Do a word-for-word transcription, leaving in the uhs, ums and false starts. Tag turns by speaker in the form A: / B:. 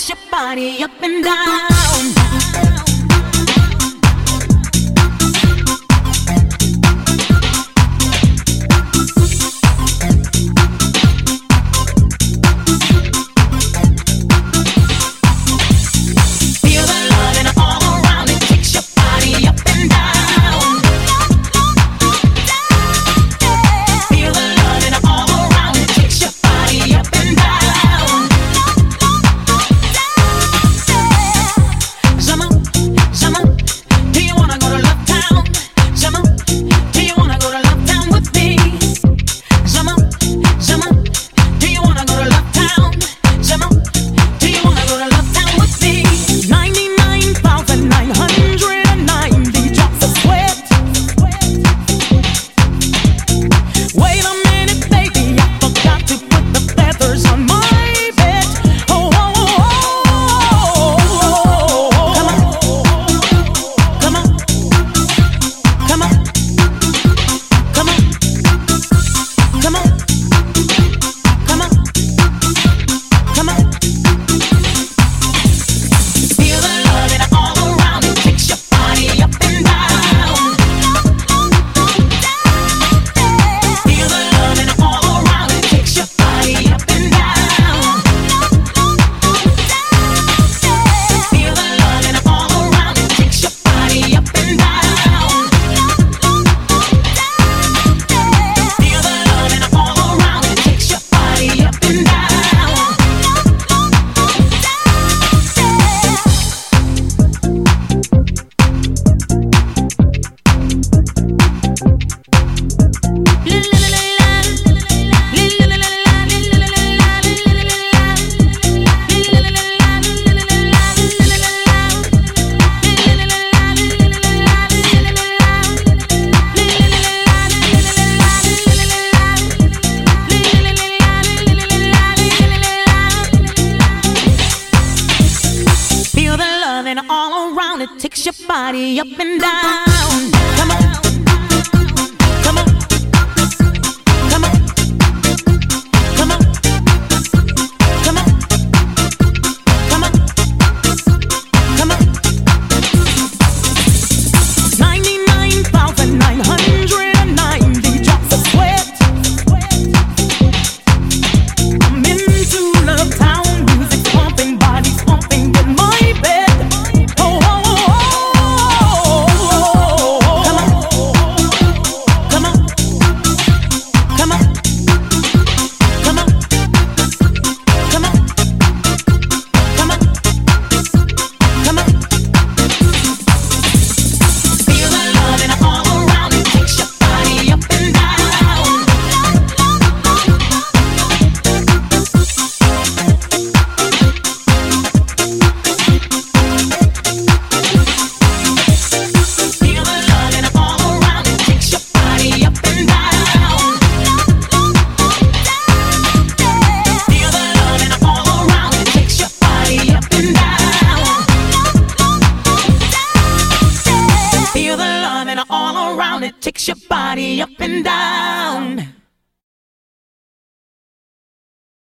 A: your body up and down. All around, it takes your body up and down. Come on, come on, come on, come on, come on, come on, come on. Ninety-nine thousand nine hundred and ninety drops of sweat. I'm into love town, music pumping, bodies pumping in my bed. All around, it takes your body up and down.